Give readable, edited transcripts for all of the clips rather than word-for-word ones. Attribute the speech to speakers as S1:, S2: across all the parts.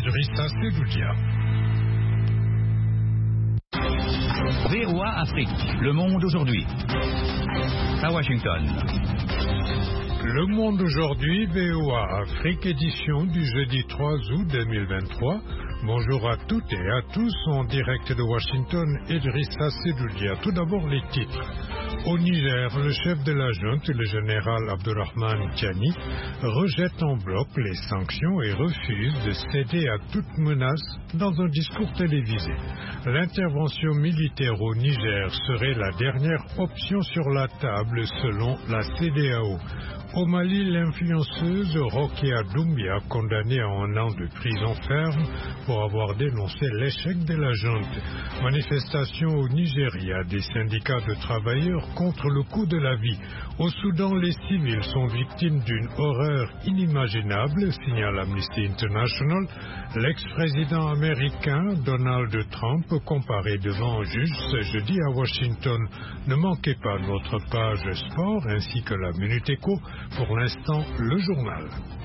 S1: Idrissa Sedoudia.
S2: VOA Afrique, le monde aujourd'hui. À Washington.
S1: Le monde aujourd'hui, VOA Afrique, édition du jeudi 3 août 2023. Bonjour à toutes et à tous, en direct de Washington, Idrissa Sedoudia. Tout d'abord les titres. Au Niger, le chef de la junte, le général Abdourahmane Tiani, rejette en bloc les sanctions et refuse de céder à toute menace dans un discours télévisé. L'intervention militaire au Niger serait la dernière option sur la table selon la CEDEAO. Au Mali, l'influenceuse Rokia Doumbia, condamnée à 1 an de prison ferme pour avoir dénoncé l'échec de la junte. Manifestation au Nigeria, des syndicats de travailleurs contre le coût de la vie. Au Soudan, les civils sont victimes d'une horreur inimaginable, signale Amnesty International. L'ex-président américain Donald Trump, comparé devant un juge ce jeudi à Washington. Ne manquez pas notre page sport ainsi que la Minute Éco. Pour l'instant, le journal.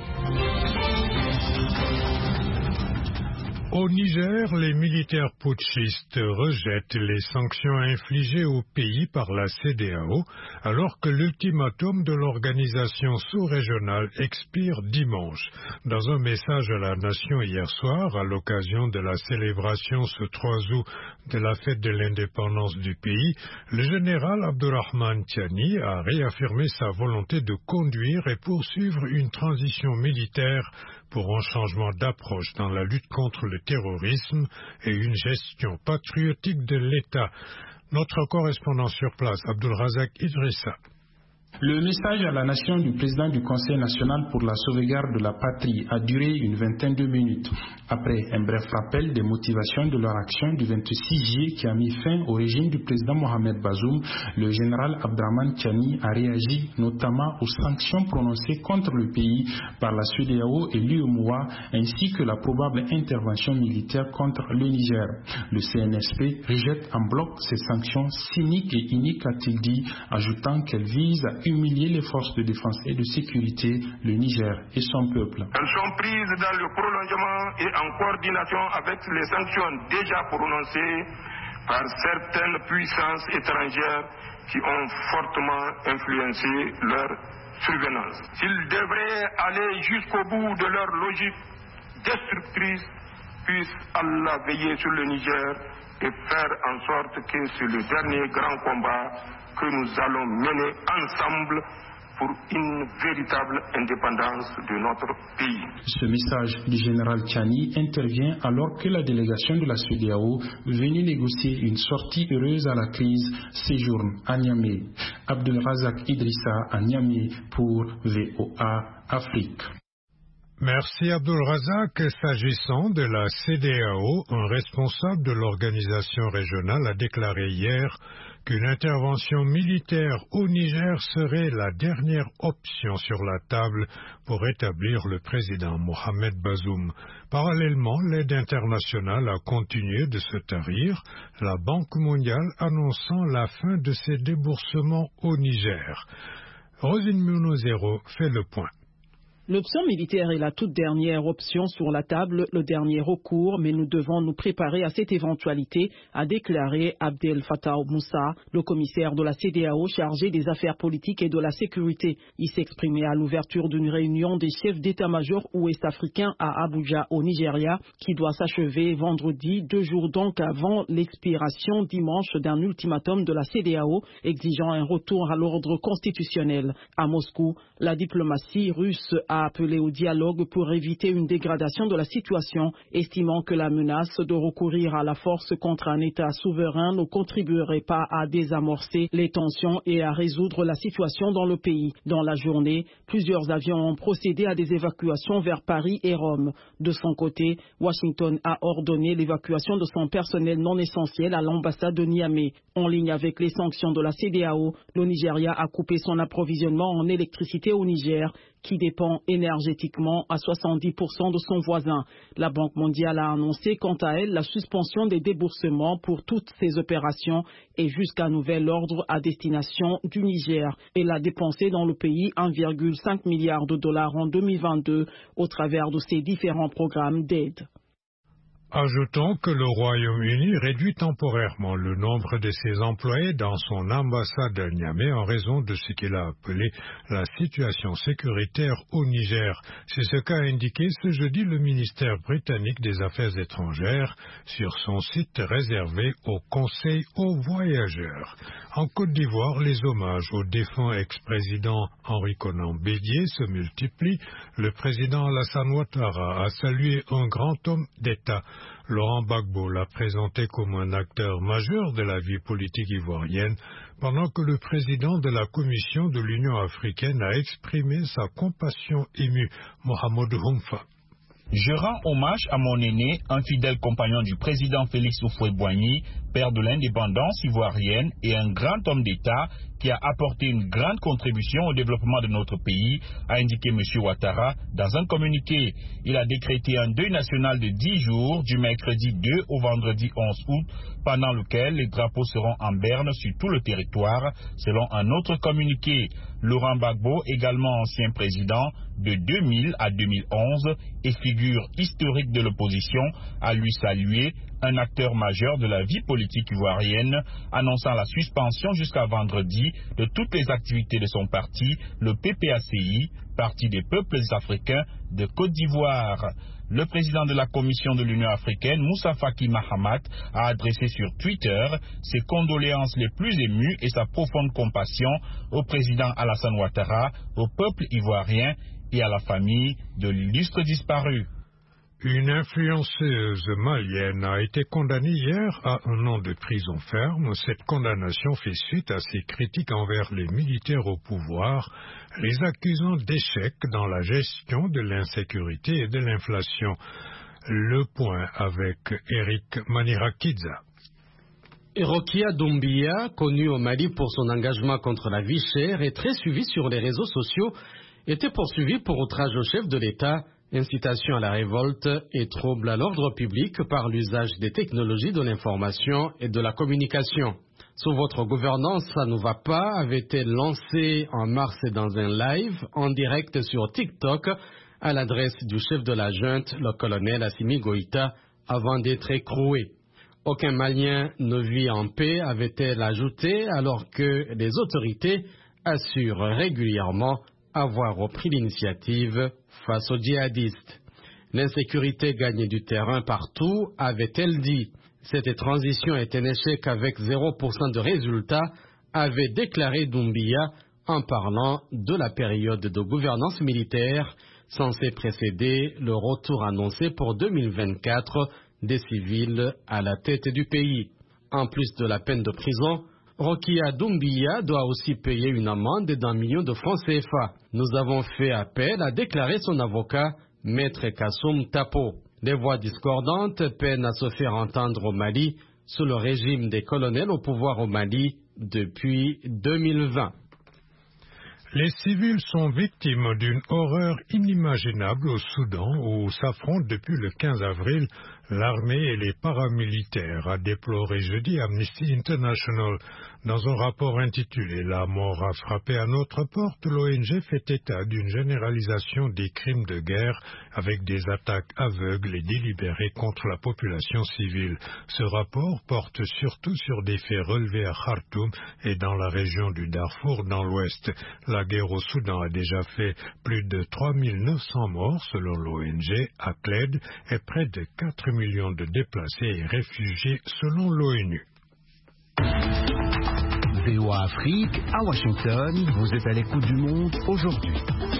S1: Au Niger, les militaires putschistes rejettent les sanctions infligées au pays par la CEDEAO alors que l'ultimatum de l'organisation sous-régionale expire dimanche. Dans un message à la nation hier soir, à l'occasion de la célébration ce 3 août de la fête de l'indépendance du pays, le général Abdourahmane Tiani a réaffirmé sa volonté de conduire et poursuivre une transition militaire pour un changement d'approche dans la lutte contre le terrorisme et une gestion patriotique de l'État. Notre correspondant sur place, Abdulrazak Idrissa.
S3: Le message à la nation du président du Conseil national pour la sauvegarde de la patrie a duré une vingtaine de minutes. Après un bref rappel des motivations de leur action du 26 juillet qui a mis fin au régime du président Mohamed Bazoum, le général Abdourahmane Tiani a réagi notamment aux sanctions prononcées contre le pays par la CEDEAO et l'UEMOA ainsi que la probable intervention militaire contre le Niger. Le CNSP rejette en bloc ces sanctions cyniques et iniques, a-t-il dit, ajoutant qu'elles visent à humilier les forces de défense et de sécurité, le Niger et son peuple.
S4: Elles sont prises dans le prolongement et en coordination avec les sanctions déjà prononcées par certaines puissances étrangères qui ont fortement influencé leur survenance. S'ils devraient aller jusqu'au bout de leur logique destructrice, puisse Allah veiller sur le Niger et faire en sorte que c'est le dernier grand combat que nous allons mener ensemble pour une véritable indépendance de notre pays.
S3: Ce message du général Tiani intervient alors que la délégation de la CEDEAO, venue négocier une sortie heureuse à la crise, séjourne à Niamey. Abdulrazak Idrissa à Niamey pour VOA Afrique.
S1: Merci Abdulrazak. S'agissant de la CEDEAO, un responsable de l'organisation régionale a déclaré hier qu'une intervention militaire au Niger serait la dernière option sur la table pour rétablir le président Mohamed Bazoum. Parallèlement, l'aide internationale a continué de se tarir, la Banque mondiale annonçant la fin de ses déboursements au Niger. Rosine Munozero fait le point.
S5: L'option militaire est la toute dernière option sur la table, le dernier recours, mais nous devons nous préparer à cette éventualité, a déclaré Abdel Fattah Moussa, le commissaire de la CEDEAO chargé des affaires politiques et de la sécurité. Il s'exprimait à l'ouverture d'une réunion des chefs d'état-major ouest-africains à Abuja, au Nigeria, qui doit s'achever vendredi, 2 jours donc avant l'expiration dimanche d'un ultimatum de la CEDEAO exigeant un retour à l'ordre constitutionnel. À Moscou, la diplomatie russe a appelé au dialogue pour éviter une dégradation de la situation, estimant que la menace de recourir à la force contre un État souverain ne contribuerait pas à désamorcer les tensions et à résoudre la situation dans le pays. Dans la journée, plusieurs avions ont procédé à des évacuations vers Paris et Rome. De son côté, Washington a ordonné l'évacuation de son personnel non essentiel à l'ambassade de Niamey. En ligne avec les sanctions de la CEDEAO, le Nigeria a coupé son approvisionnement en électricité au Niger, qui dépend énergétiquement à 70% de son voisin. La Banque mondiale a annoncé quant à elle la suspension des déboursements pour toutes ces opérations et jusqu'à nouvel ordre à destination du Niger. Elle a dépensé dans le pays 1,5 milliard de dollars en 2022 au travers de ses différents programmes d'aide.
S1: Ajoutons que le Royaume-Uni réduit temporairement le nombre de ses employés dans son ambassade à Niamey en raison de ce qu'il a appelé la situation sécuritaire au Niger. C'est ce qu'a indiqué ce jeudi le ministère britannique des Affaires étrangères sur son site réservé au Conseil aux voyageurs. En Côte d'Ivoire, les hommages au défunt ex-président Henri Konan Bédié se multiplient. Le président Alassane Ouattara a salué un grand homme d'État. Laurent Gbagbo l'a présenté comme un acteur majeur de la vie politique ivoirienne, pendant que le président de la Commission de l'Union africaine a exprimé sa compassion émue, Mohamed Houmfa.
S6: Je rends hommage à mon aîné, un fidèle compagnon du président Félix Houphouët-Boigny, père de l'indépendance ivoirienne et un grand homme d'État qui a apporté une grande contribution au développement de notre pays, a indiqué M. Ouattara dans un communiqué. Il a décrété un deuil national de 10 jours, du mercredi 2 au vendredi 11 août, pendant lequel les drapeaux seront en berne sur tout le territoire, selon un autre communiqué. Laurent Gbagbo, également ancien président de 2000 à 2011 et figure historique de l'opposition, a lui salué, un acteur majeur de la vie politique ivoirienne, annonçant la suspension jusqu'à vendredi de toutes les activités de son parti, le PPACI, Parti des peuples africains de Côte d'Ivoire. Le président de la Commission de l'Union africaine, Moussa Faki Mahamat, a adressé sur Twitter ses condoléances les plus émues et sa profonde compassion au président Alassane Ouattara, au peuple ivoirien et à la famille de l'illustre disparu.
S1: Une influenceuse malienne a été condamnée hier à 1 an de prison ferme. Cette condamnation fait suite à ses critiques envers les militaires au pouvoir, les accusant d'échec dans la gestion de l'insécurité et de l'inflation. Le point avec Eric Manirakidza.
S7: Rokia Doumbia, connue au Mali pour son engagement contre la vie chère et très suivie sur les réseaux sociaux, était poursuivie pour outrage au chef de l'État, incitation à la révolte et trouble à l'ordre public par l'usage des technologies de l'information et de la communication. Sous votre gouvernance, ça ne va pas, avait-elle lancé en mars dans un live en direct sur TikTok à l'adresse du chef de la junte, le colonel Assimi Goïta, avant d'être écroué. Aucun Malien ne vit en paix, avait-elle ajouté, alors que les autorités assurent régulièrement avoir repris l'initiative face aux djihadistes. L'insécurité gagne du terrain partout, avait-elle dit. Cette transition est un échec avec 0% de résultats, avait déclaré Doumbia en parlant de la période de gouvernance militaire censée précéder le retour annoncé pour 2024 des civils à la tête du pays. En plus de la peine de prison, Rokia Doumbia doit aussi payer une amende d'1 million de francs CFA. Nous avons fait appel, a déclaré son avocat, Maître Kassoum Tapo. Des voix discordantes peinent à se faire entendre au Mali sous le régime des colonels au pouvoir au Mali depuis 2020.
S1: Les civils sont victimes d'une horreur inimaginable au Soudan où s'affrontent depuis le 15 avril l'armée et les paramilitaires, a déploré jeudi Amnesty International. Dans un rapport intitulé « La mort a frappé à notre porte », l'ONG fait état d'une généralisation des crimes de guerre avec des attaques aveugles et délibérées contre la population civile. Ce rapport porte surtout sur des faits relevés à Khartoum et dans la région du Darfour dans l'Ouest. La guerre au Soudan a déjà fait plus de 3900 morts selon l'ONG ACLED et près de 4 millions de déplacés et réfugiés selon l'ONU.
S2: VOA Afrique, à Washington, vous êtes à l'écoute du monde aujourd'hui.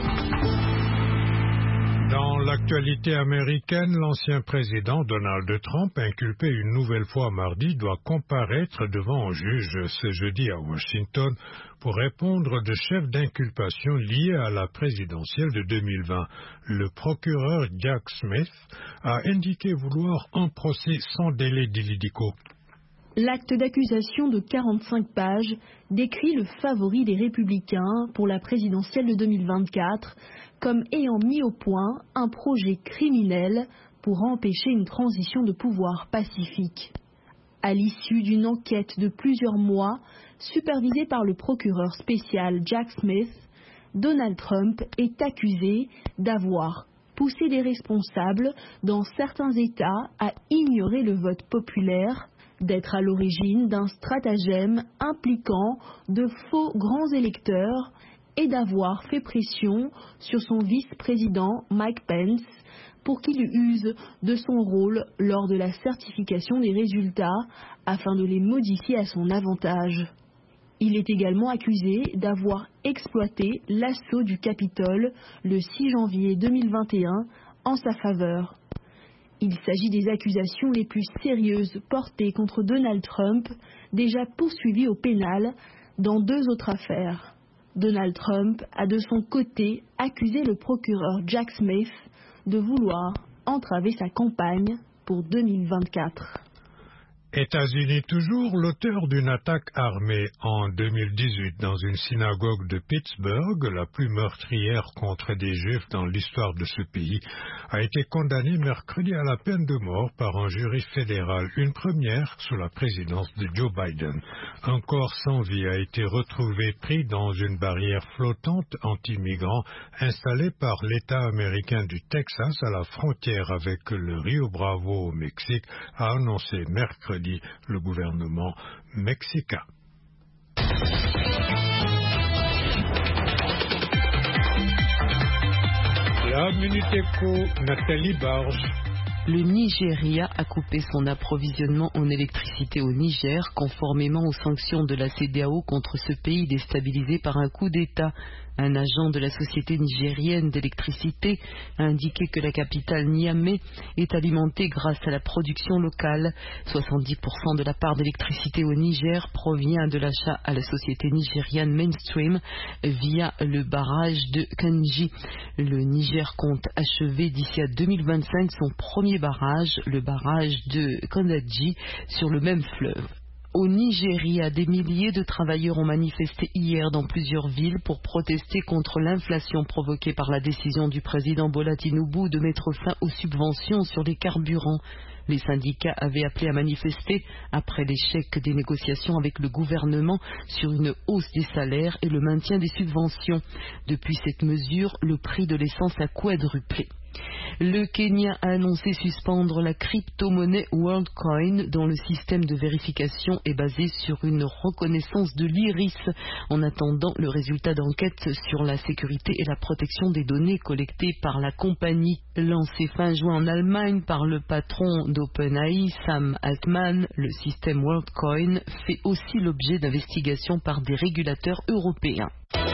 S1: Dans l'actualité américaine, l'ancien président Donald Trump, inculpé une nouvelle fois mardi, doit comparaître devant un juge ce jeudi à Washington pour répondre de chefs d'inculpation liés à la présidentielle de 2020. Le procureur Jack Smith a indiqué vouloir un procès sans délai d'illidico.
S8: L'acte d'accusation de 45 pages décrit le favori des Républicains pour la présidentielle de 2024 comme ayant mis au point un projet criminel pour empêcher une transition de pouvoir pacifique. À l'issue d'une enquête de plusieurs mois, supervisée par le procureur spécial Jack Smith, Donald Trump est accusé d'avoir pousser des responsables dans certains États à ignorer le vote populaire, d'être à l'origine d'un stratagème impliquant de faux grands électeurs et d'avoir fait pression sur son vice-président Mike Pence pour qu'il use de son rôle lors de la certification des résultats afin de les modifier à son avantage. Il est également accusé d'avoir exploité l'assaut du Capitole le 6 janvier 2021 en sa faveur. Il s'agit des accusations les plus sérieuses portées contre Donald Trump, déjà poursuivi au pénal dans 2 autres affaires. Donald Trump a de son côté accusé le procureur Jack Smith de vouloir entraver sa campagne pour 2024.
S1: États-Unis toujours, l'auteur d'une attaque armée en 2018 dans une synagogue de Pittsburgh, la plus meurtrière contre des Juifs dans l'histoire de ce pays, a été condamné mercredi à la peine de mort par un jury fédéral, une première sous la présidence de Joe Biden. Un corps sans vie a été retrouvé pris dans une barrière flottante anti-migrants installée par l'État américain du Texas à la frontière avec le Rio Bravo au Mexique, a annoncé mercredi le gouvernement mexicain. La Minute Éco, Nathalie Barge.
S9: Le Nigeria a coupé son approvisionnement en électricité au Niger, conformément aux sanctions de la CEDEAO contre ce pays déstabilisé par un coup d'État. Un agent de la société nigérienne d'électricité a indiqué que la capitale Niamey est alimentée grâce à la production locale. 70% de la part d'électricité au Niger provient de l'achat à la société nigériane Mainstream via le barrage de Kanji. Le Niger compte achever d'ici à 2025 son premier barrage, le barrage de Kondadji, sur le même fleuve. Au Nigeria, des milliers de travailleurs ont manifesté hier dans plusieurs villes pour protester contre l'inflation provoquée par la décision du président Bola Tinubu de mettre fin aux subventions sur les carburants. Les syndicats avaient appelé à manifester après l'échec des négociations avec le gouvernement sur une hausse des salaires et le maintien des subventions. Depuis cette mesure, le prix de l'essence a quadruplé. Le Kenya a annoncé suspendre la crypto-monnaie WorldCoin dont le système de vérification est basé sur une reconnaissance de l'iris en attendant le résultat d'enquête sur la sécurité et la protection des données collectées par la compagnie. Lancé fin juin en Allemagne par le patron d'OpenAI, Sam Altman, le système WorldCoin fait aussi l'objet d'investigations par des régulateurs européens.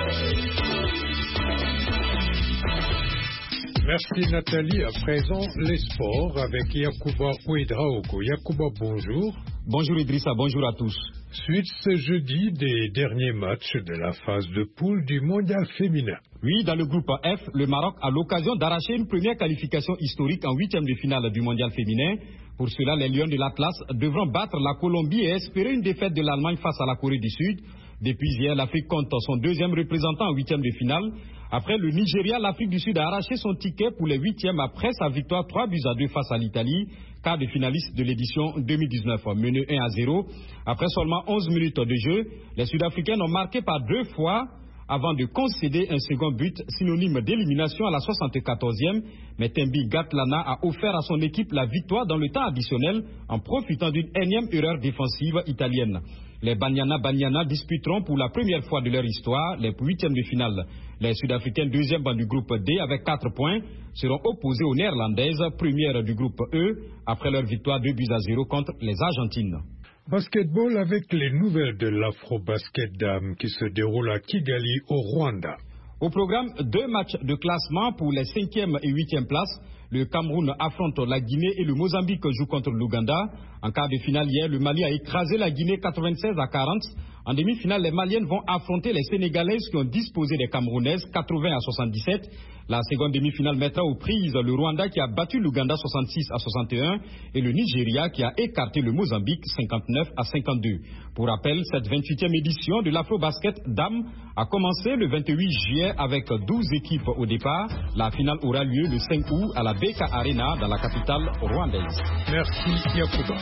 S1: Merci Nathalie. À présent, les sports avec Yacouba Ouedraogo. Yacouba, bonjour.
S10: Bonjour Idrissa, bonjour à tous.
S1: Suite ce jeudi des derniers matchs de la phase de poule du mondial féminin.
S10: Oui, dans le groupe F, le Maroc a l'occasion d'arracher une première qualification historique en 8e de finale du mondial féminin. Pour cela, les Lions de l'Atlas devront battre la Colombie et espérer une défaite de l'Allemagne face à la Corée du Sud. Depuis hier, l'Afrique compte son 2e représentant en 8e de finale. Après le Nigeria, l'Afrique du Sud a arraché son ticket pour les 8e après sa victoire 3-2 face à l'Italie, quart de finaliste de l'édition 2019, mené 1-0. Après seulement 11 minutes de jeu, les Sud-Africains ont marqué par 2 fois avant de concéder un second but, synonyme d'élimination à la 74e. Mais Tembi Gatlana a offert à son équipe la victoire dans le temps additionnel en profitant d'une énième erreur défensive italienne. Les Banyana disputeront pour la première fois de leur histoire les 8e de finale. Les Sud-Africains, 2e du groupe D avec 4 points, seront opposés aux Néerlandaises, première du groupe E, après leur victoire 2-0 contre les Argentines.
S1: Basketball avec les nouvelles de l'Afro-Basket Dame qui se déroule à Kigali au Rwanda.
S10: Au programme, 2 matchs de classement pour les 5e et 8e places. Le Cameroun affronte la Guinée et le Mozambique joue contre l'Ouganda. En quart de finale hier, le Mali a écrasé la Guinée 96-40. En demi-finale, les Maliennes vont affronter les Sénégalaises qui ont disposé des Camerounaises 80-77. La seconde demi-finale mettra aux prises le Rwanda qui a battu l'Ouganda 66-61 et le Nigeria qui a écarté le Mozambique 59-52. Pour rappel, cette 28e édition de l'Afro-Basket Dame a commencé le 28 juillet avec 12 équipes au départ. La finale aura lieu le 5 août à la Beka Arena dans la capitale rwandaise.
S1: Merci Yacouba.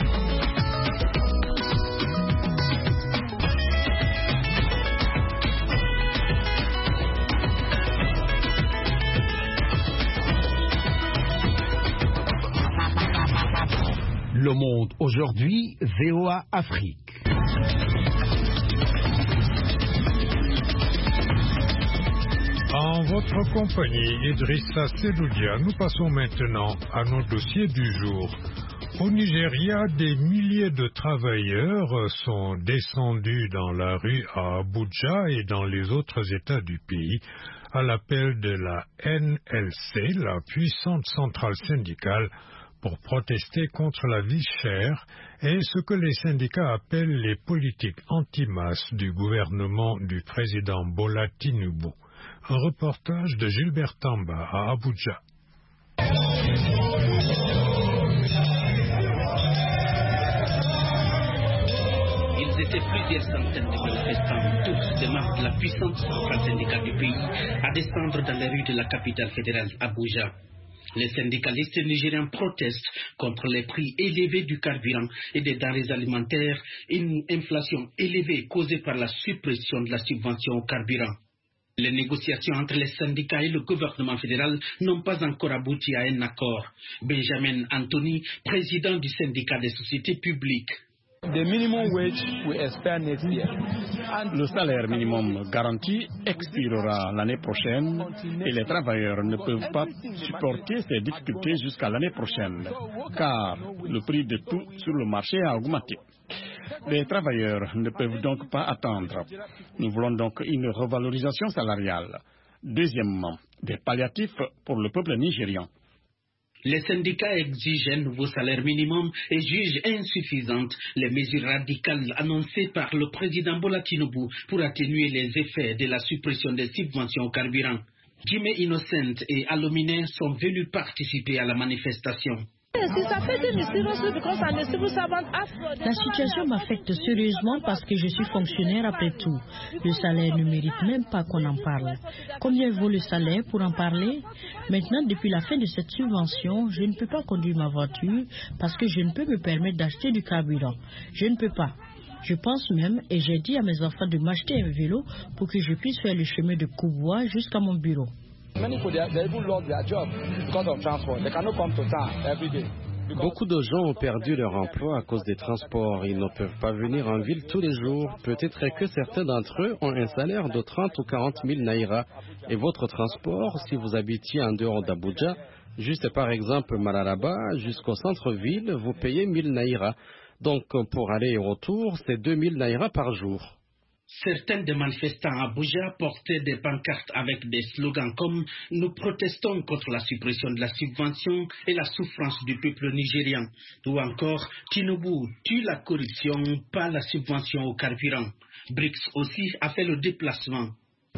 S2: Le Monde aujourd'hui, VOA Afrique.
S1: En votre compagnie, Idrissa Seloudia, nous passons maintenant à nos dossiers du jour. Au Nigeria, des milliers de travailleurs sont descendus dans la rue à Abuja et dans les autres États du pays à l'appel de la NLC, la puissante centrale syndicale, pour protester contre la vie chère et ce que les syndicats appellent les politiques anti-masse du gouvernement du président Bola Tinubu. Un reportage de Gilbert Tamba à Abuja.
S11: Ils étaient plusieurs centaines de manifestants, tous des membres de la puissante centrale syndicale du pays, à descendre dans les rues de la capitale fédérale, Abuja. Les syndicalistes nigériens protestent contre les prix élevés du carburant et des denrées alimentaires, une inflation élevée causée par la suppression de la subvention au carburant. Les négociations entre les syndicats et le gouvernement fédéral n'ont pas encore abouti à un accord. Benjamin Anthony, président du syndicat des sociétés publiques.
S12: Le salaire minimum garanti expirera l'année prochaine et les travailleurs ne peuvent pas supporter ces difficultés jusqu'à l'année prochaine, car le prix de tout sur le marché a augmenté. Les travailleurs ne peuvent donc pas attendre. Nous voulons donc une revalorisation salariale. Deuxièmement, des palliatifs pour le peuple nigérian.
S11: Les syndicats exigent un nouveau salaire minimum et jugent insuffisantes les mesures radicales annoncées par le président Bola Tinubu pour atténuer les effets de la suppression des subventions au carburant. Jimmy Innocent et Alomine sont venus participer à la manifestation.
S13: La situation m'affecte sérieusement parce que je suis fonctionnaire après tout. Le salaire ne mérite même pas qu'on en parle. Combien vaut le salaire pour en parler? Maintenant, depuis la fin de cette subvention, je ne peux pas conduire ma voiture parce que je ne peux me permettre d'acheter du carburant. Je ne peux pas. Je pense même, et j'ai dit à mes enfants de m'acheter un vélo pour que je puisse faire le chemin de Kubwa jusqu'à mon bureau.
S14: Beaucoup de gens ont perdu leur emploi à cause des transports. Ils ne peuvent pas venir en ville tous les jours. Peut-être que certains d'entre eux ont un salaire de 30 ou 40 000 naira. Et votre transport, si vous habitiez en dehors d'Abuja, juste par exemple Mararaba, jusqu'au centre-ville, vous payez 1000 naira. Donc pour aller et retour, c'est 2000 naira par jour.
S11: Certains des manifestants à Abuja portaient des pancartes avec des slogans comme « Nous protestons contre la suppression de la subvention et la souffrance du peuple nigérian » ou encore « Tinubu tue la corruption, pas la subvention au carburant ». BRICS aussi a fait le déplacement.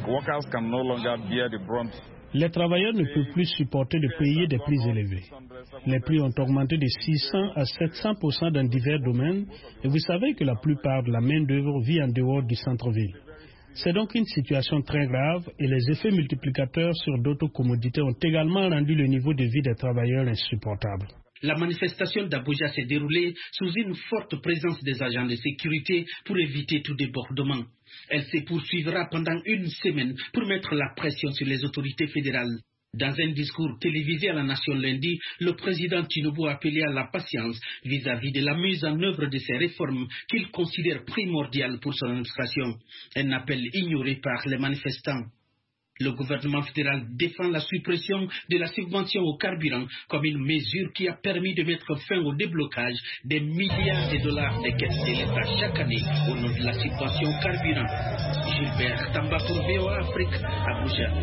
S15: Les travailleurs ne peuvent plus supporter de payer des prix élevés. Les prix ont augmenté de 600 à 700% dans divers domaines et vous savez que la plupart de la main-d'œuvre vit en dehors du centre-ville. C'est donc une situation très grave et les effets multiplicateurs sur d'autres commodités ont également rendu le niveau de vie des travailleurs insupportable.
S11: La manifestation d'Abuja s'est déroulée sous une forte présence des agents de sécurité pour éviter tout débordement. Elle se poursuivra pendant une semaine pour mettre la pression sur les autorités fédérales. Dans un discours télévisé à la Nation lundi, le président Tinubu a appelé à la patience vis-à-vis de la mise en œuvre de ces réformes qu'il considère primordiales pour son administration. Un appel ignoré par les manifestants. Le gouvernement fédéral défend la suppression de la subvention au carburant comme une mesure qui a permis de mettre fin au déblocage des milliards de dollars des caisses de l'État chaque année au nom de la subvention au carburant. Gilbert Tamba pour VOA Afrique, Abuja.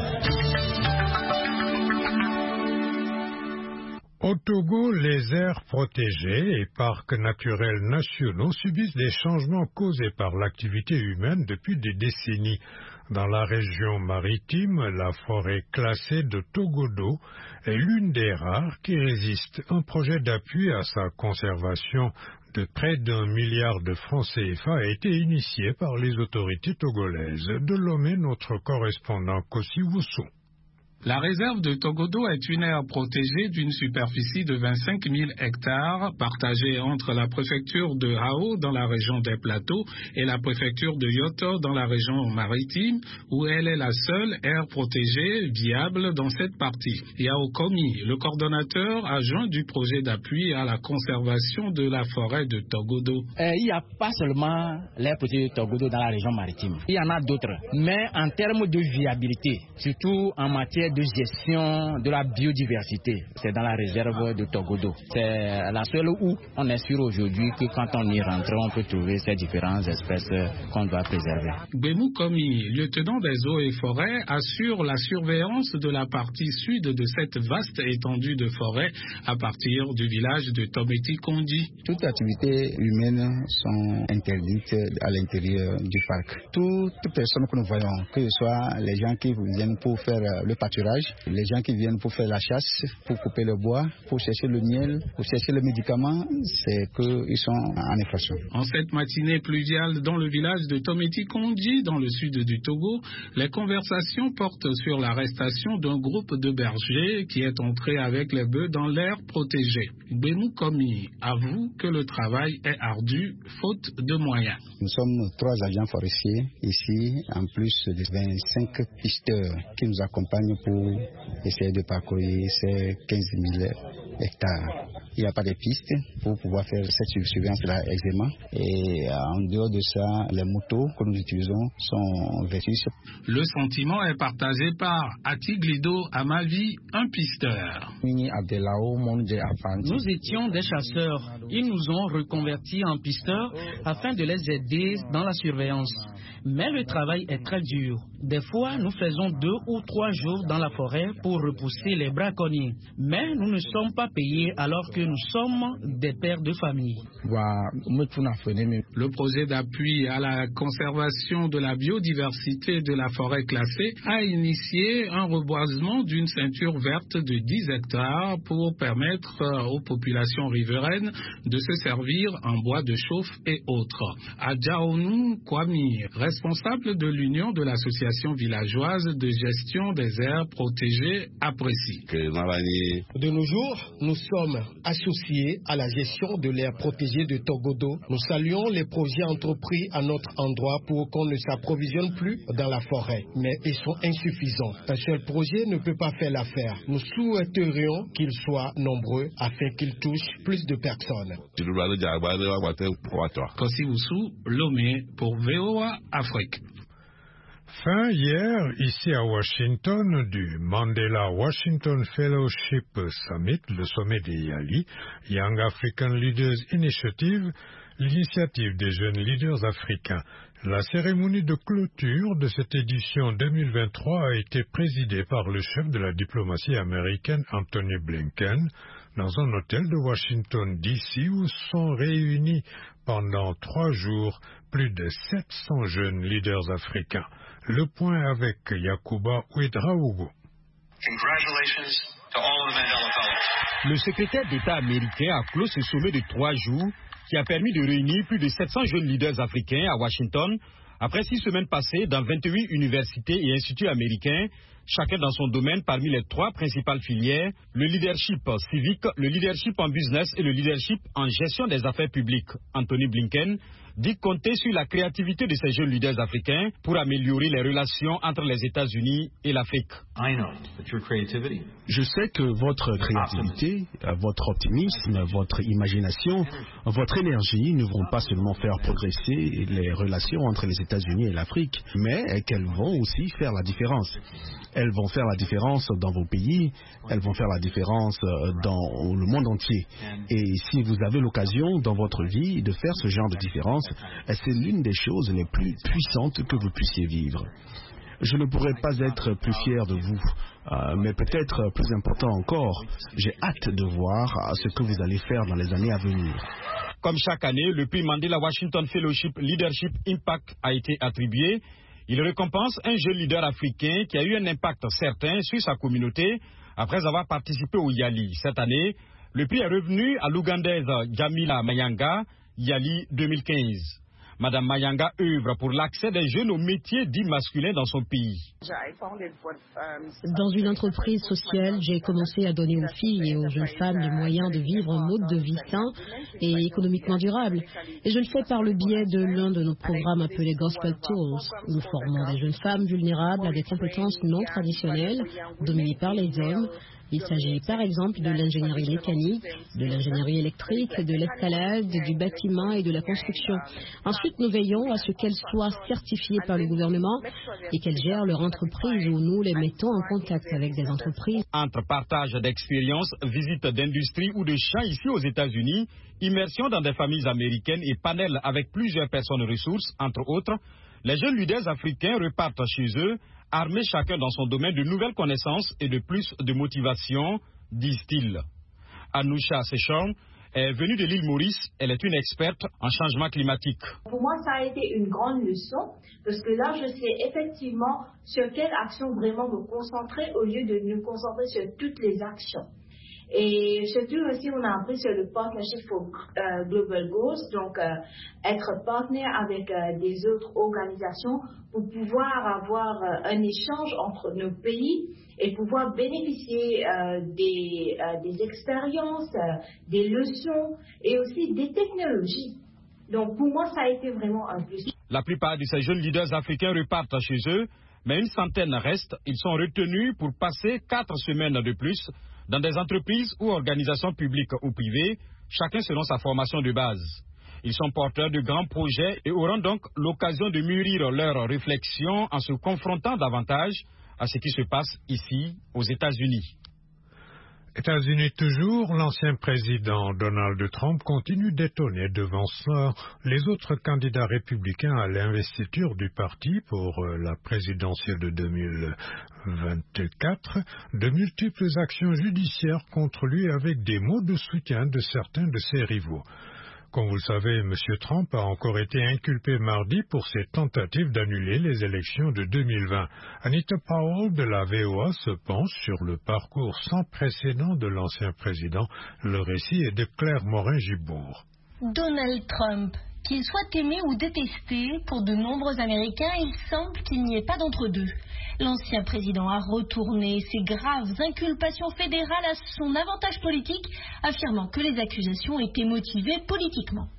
S1: Au Togo, les aires protégées et parcs naturels nationaux subissent des changements causés par l'activité humaine depuis des décennies. Dans la région maritime, la forêt classée de Togodo est l'une des rares qui résiste. Un projet d'appui à sa conservation de près d'1 milliard de francs CFA a été initié par les autorités togolaises. De Lomé, notre correspondant Kossi Woussou.
S3: La réserve de Togodo est une aire protégée d'une superficie de 25 000 hectares partagée entre la préfecture de Hao dans la région des Plateaux et la préfecture de Yoto dans la région maritime où elle est la seule aire protégée viable dans cette partie. Yao Komi, le coordonnateur adjoint du projet d'appui à la conservation de la forêt de Togodo.
S16: Il n'y a pas seulement l'aire protégée de Togodo dans la région maritime, il y en a d'autres. Mais en termes de viabilité, surtout en matière de gestion de la biodiversité, c'est dans la réserve de Togodo. C'est la seule où on est sûr aujourd'hui que quand on y rentre, on peut trouver ces différentes espèces qu'on doit préserver.
S3: Gbemou Komi, lieutenant des eaux et forêts, assure la surveillance de la partie sud de cette vaste étendue de forêt à partir du village de Tometi Kondi.
S17: Toutes les activités humaines sont interdites à l'intérieur du parc. Toutes personnes que nous voyons, que ce soit les gens qui viennent pour faire le pâturage, les gens qui viennent pour faire la chasse, pour couper le bois, pour chercher le miel, pour chercher le médicament, c'est qu'ils sont en infraction.
S3: En cette matinée pluviale dans le village de Tometi Kondi, dans le sud du Togo, les conversations portent sur l'arrestation d'un groupe de bergers qui est entré avec les bœufs dans l'aire protégée. Gbemou Komi avoue que le travail est ardu, faute de moyens.
S17: Nous sommes 3 agents forestiers ici, en plus de 25 pisteurs qui nous accompagnent pour essayer de parcourir ces 15 000 hectares. Il n'y a pas de pistes pour pouvoir faire cette surveillance-là aisément. Et en dehors de ça, les motos que nous utilisons sont vétustes.
S3: Le sentiment est partagé par Atiglido Amavi, un pisteur.
S18: Nous étions des chasseurs. Ils nous ont reconvertis en pisteurs afin de les aider dans la surveillance. Mais le travail est très dur. Des fois, nous faisons 2 ou 3 jours dans la forêt pour repousser les braconniers. Mais nous ne sommes pas payés alors que nous sommes des pères de famille.
S3: Le projet d'appui à la conservation de la biodiversité de la forêt classée a initié un reboisement d'une ceinture verte de 10 hectares pour permettre aux populations riveraines de se servir en bois de chauffe et autres. Adjaonu Kwami, responsable de l'Union de l'association villageoise de gestion des aires protégées, apprécie.
S19: De nos jours, nous sommes associés à la gestion de l'aire protégée de Togodo. Nous saluons les projets entrepris à notre endroit pour qu'on ne s'approvisionne plus dans la forêt, mais ils sont insuffisants. Un seul projet ne peut pas faire l'affaire. Nous souhaiterions qu'ils soient nombreux afin qu'ils touchent plus de personnes.
S3: Kossi Lomé pour VOA Afrique.
S1: Fin hier, ici à Washington, du Mandela Washington Fellowship Summit, le sommet des YALI, Young African Leaders Initiative, l'initiative des jeunes leaders africains. La cérémonie de clôture de cette édition 2023 a été présidée par le chef de la diplomatie américaine, Anthony Blinken, dans un hôtel de Washington, D.C., où sont réunis pendant 3 jours plus de 700 jeunes leaders africains. Le point avec Yacouba Ouedraogo.
S10: Le secrétaire d'État américain a clos ce sommet de 3 jours qui a permis de réunir plus de 700 jeunes leaders africains à Washington après 6 semaines passées dans 28 universités et instituts américains, chacun dans son domaine parmi les 3 principales filières, le leadership civique, le leadership en business et le leadership en gestion des affaires publiques. Anthony Blinken dit compter sur la créativité de ces jeunes leaders africains pour améliorer les relations entre les États-Unis et l'Afrique.
S20: Je sais que votre créativité, votre optimisme, votre imagination, votre énergie ne vont pas seulement faire progresser les relations entre les États-Unis et l'Afrique, mais qu'elles vont aussi faire la différence. Elles vont faire la différence dans vos pays, elles vont faire la différence dans le monde entier. Et si vous avez l'occasion dans votre vie de faire ce genre de différence, c'est l'une des choses les plus puissantes que vous puissiez vivre. Je ne pourrais pas être plus fier de vous, mais peut-être plus important encore, j'ai hâte de voir ce que vous allez faire dans les années à venir.
S10: Comme chaque année, le prix Mandela Washington Fellowship Leadership Impact a été attribué. Il récompense un jeune leader africain qui a eu un impact certain sur sa communauté après avoir participé au YALI. Cette année, le prix est revenu à l'Ougandaise Jamila Mayanga, YALI 2015. Madame Mayanga œuvre pour l'accès des jeunes aux métiers dits masculins dans son pays.
S21: Dans une entreprise sociale, j'ai commencé à donner aux filles et aux jeunes femmes les moyens de vivre un mode de vie sain et économiquement durable. Et je le fais par le biais de l'un de nos programmes appelé Gospel Tools. Nous formons des jeunes femmes vulnérables à des compétences non traditionnelles, dominées par les hommes. Il s'agit par exemple de l'ingénierie mécanique, de l'ingénierie électrique, de l'escalade, du bâtiment et de la construction. Ensuite, nous veillons à ce qu'elles soient certifiées par le gouvernement et qu'elles gèrent leur entreprise ou nous les mettons en contact avec des entreprises.
S10: Entre partage d'expériences, visites d'industrie ou de champs ici aux États-Unis, immersion dans des familles américaines et panels avec plusieurs personnes ressources, entre autres, les jeunes leaders africains repartent chez eux, armés chacun dans son domaine de nouvelles connaissances et de plus de motivation, disent-ils. Anousha Sechon est venue de l'île Maurice. Elle est une experte en changement climatique.
S22: Pour moi, ça a été une grande leçon parce que là, je sais effectivement sur quelle action vraiment me concentrer au lieu de me concentrer sur toutes les actions. Et surtout aussi, on a appris sur le Partnership for Global Goals, donc être partenaire avec des autres organisations pour pouvoir avoir un échange entre nos pays et pouvoir bénéficier des expériences, des leçons et aussi des technologies. Donc pour moi, ça a été vraiment un plus.
S10: La plupart de ces jeunes leaders africains repartent chez eux, mais une centaine restent. Ils sont retenus pour passer 4 semaines de plus dans des entreprises ou organisations publiques ou privées, chacun selon sa formation de base. Ils sont porteurs de grands projets et auront donc l'occasion de mûrir leurs réflexions en se confrontant davantage à ce qui se passe ici, aux États-Unis.
S1: États-Unis toujours, l'ancien président Donald Trump continue d'étonner devant ça les autres candidats républicains à l'investiture du parti pour la présidentielle de 2024, de multiples actions judiciaires contre lui avec des mots de soutien de certains de ses rivaux. Comme vous le savez, M. Trump a encore été inculpé mardi pour ses tentatives d'annuler les élections de 2020. Anita Powell de la VOA se penche sur le parcours sans précédent de l'ancien président. Le récit est de Claire Morin-Gibourg.
S23: Donald Trump, qu'il soit aimé ou détesté, pour de nombreux Américains, il semble qu'il n'y ait pas d'entre-deux. L'ancien président a retourné ses graves inculpations fédérales à son avantage politique, affirmant que les accusations étaient motivées politiquement.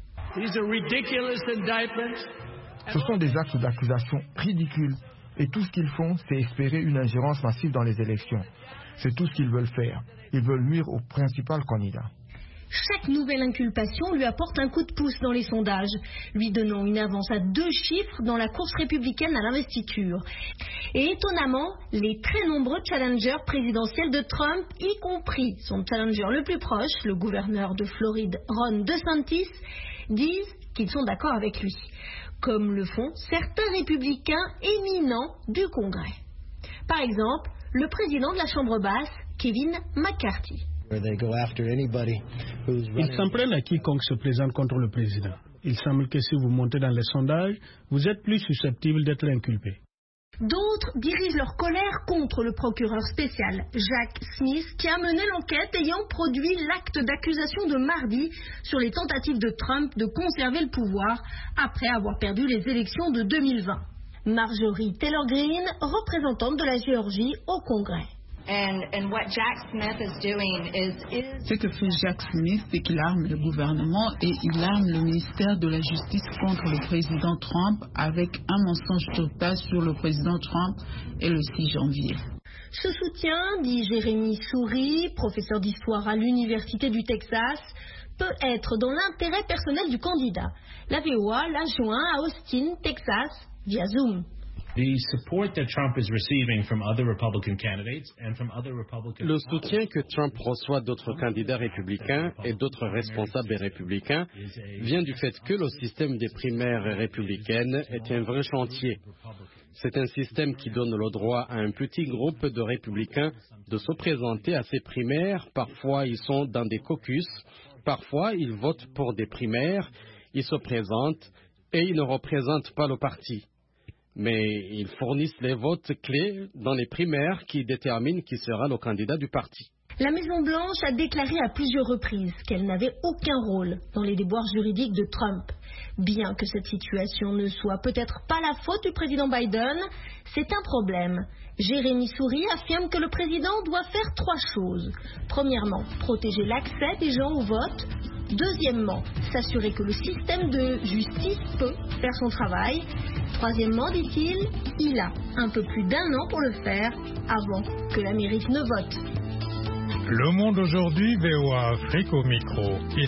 S24: Ce sont des actes d'accusation ridicules et tout ce qu'ils font, c'est espérer une ingérence massive dans les élections. C'est tout ce qu'ils veulent faire. Ils veulent nuire au principal candidat.
S23: Chaque nouvelle inculpation lui apporte un coup de pouce dans les sondages, lui donnant une avance à 2 chiffres dans la course républicaine à l'investiture. Et étonnamment, les très nombreux challengers présidentiels de Trump, y compris son challenger le plus proche, le gouverneur de Floride, Ron DeSantis, disent qu'ils sont d'accord avec lui, comme le font certains républicains éminents du Congrès. Par exemple, le président de la Chambre basse, Kevin McCarthy.
S15: Ils s'en prennent à quiconque se présente contre le président. Il semble que si vous montez dans les sondages, vous êtes plus susceptible d'être inculpé.
S23: D'autres dirigent leur colère contre le procureur spécial Jack Smith qui a mené l'enquête ayant produit l'acte d'accusation de mardi sur les tentatives de Trump de conserver le pouvoir après avoir perdu les élections de 2020. Marjorie Taylor Greene, représentante de la Géorgie au Congrès.
S25: Ce que fait Jack Smith, c'est qu'il arme le gouvernement et il arme le ministère de la Justice contre le président Trump avec un mensonge total sur le président Trump et le 6 janvier.
S23: Ce soutien, dit Jérémy Souris, professeur d'histoire à l'Université du Texas, peut être dans l'intérêt personnel du candidat. La VOA l'a joint à Austin, Texas, via Zoom.
S14: Le soutien que Trump reçoit d'autres candidats républicains et d'autres responsables républicains vient du fait que le système des primaires républicaines est un vrai chantier. C'est un système qui donne le droit à un petit groupe de républicains de se présenter à ces primaires. Parfois, ils sont dans des caucus, parfois, ils votent pour des primaires, ils se présentent et ils ne représentent pas le parti. Mais ils fournissent les votes clés dans les primaires qui déterminent qui sera le candidat du parti.
S23: La Maison-Blanche a déclaré à plusieurs reprises qu'elle n'avait aucun rôle dans les déboires juridiques de Trump. Bien que cette situation ne soit peut-être pas la faute du président Biden, c'est un problème. Jérémy Souris affirme que le président doit faire 3 choses. Premièrement, protéger l'accès des gens au vote. Deuxièmement, s'assurer que le système de justice peut faire son travail. Troisièmement, dit-il, il a un peu plus d'1 an pour le faire avant que l'Amérique ne vote.
S1: Le Monde aujourd'hui, VOA Afrique au micro.